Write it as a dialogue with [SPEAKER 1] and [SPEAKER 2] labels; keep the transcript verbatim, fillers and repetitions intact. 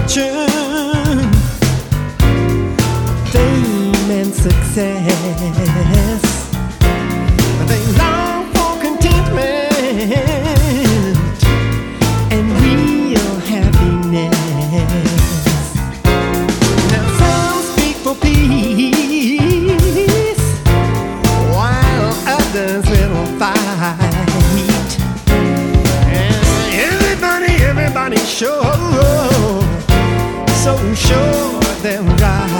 [SPEAKER 1] fortune, fame and success. They long for contentment and real happiness. Now some speak for peace, while others will fight. And everybody, everybody sure, so sure they're right.